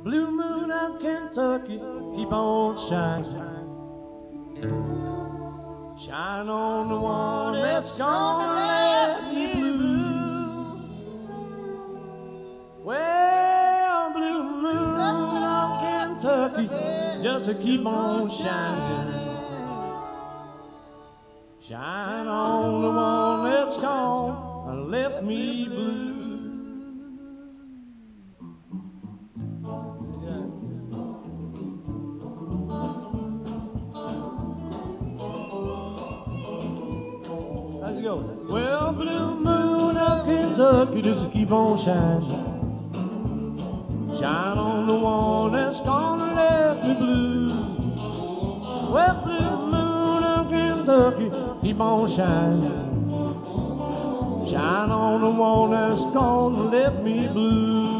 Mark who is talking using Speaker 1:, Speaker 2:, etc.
Speaker 1: Blue moon of Kentucky, keep on shining. Shine on the one that's gonna let me blue. Well, blue moon of Kentucky, just to keep on shining. Shine on the one that's gonna left me blue. How's it go? Well, blue moon of Kentucky, just keep on shining. Shine on the one that's gonna left me blue. Well, blue moon of Kentucky, keep on shining. Shine on the one that's gonna left me blue.